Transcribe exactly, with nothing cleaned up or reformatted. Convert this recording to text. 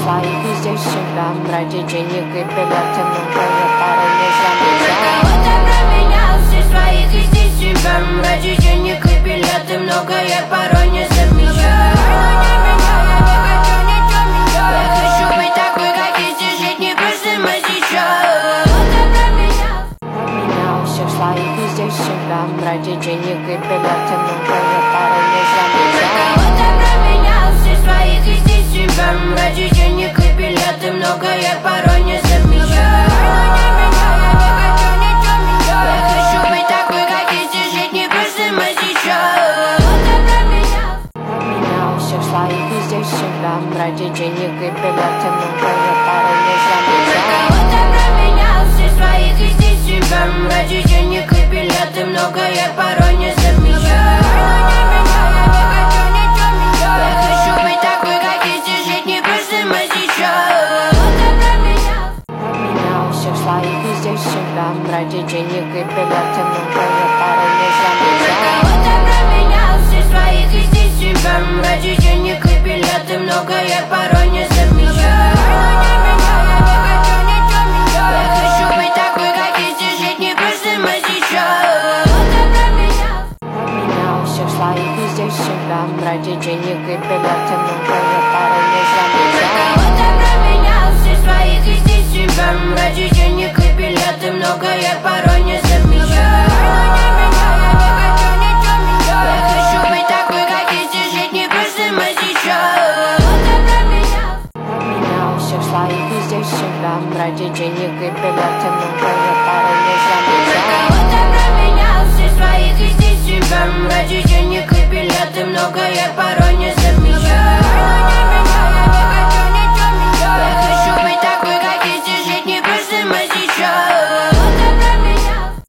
своих и здесь всегда ради денег и билеты много я порой не замечаю. Кого-то променял все своих и здесь себя ради денег и билеты много я порой не замечаю. Я хочу быть такой, как есть, и жить не простым, а сейчас. Кого-то променял Променял всех своих и здесь всегда ради денег и билеты много я порой не замечаю. Кого-то променял все своих и здесь себя ради денег и билеты много я порой не замечаю. Я хочу быть такой, как есть, и жить не простым, а сейчас. Кого-то променял Променял всех своих и здесь всегда ради денег и билеты много я порой не замечаю. Кого-то променял все своих и здесь себя ради денег и билеты много я порой не замечаю. Я хочу быть такой, как есть, и жить не простым, а сейчас. Кого-то променял Променял всех своих и здесь всегда ради денег и билеты много я порой не замечаю. Кого-то променял все своих и здесь себя ради денег и билеты много я порой не замечаю. Я хочу быть такой, как есть, и жить не простым, а сейчас. Кого-то променял Променял всех своих и здесь всегда ради денег и билеты много я порой не замечаю. Кого-то променял все своих и здесь себя ради денег и билеты много я порой не замечаю. Я хочу быть такой, как есть, и жить не простым, а сейчас. Кого-то променял Променял всех своих и здесь всегда ради денег и билеты много я порой не замечаю. Кого-то променял все своих и здесь себя ради денег и билеты много я порой не замечаю.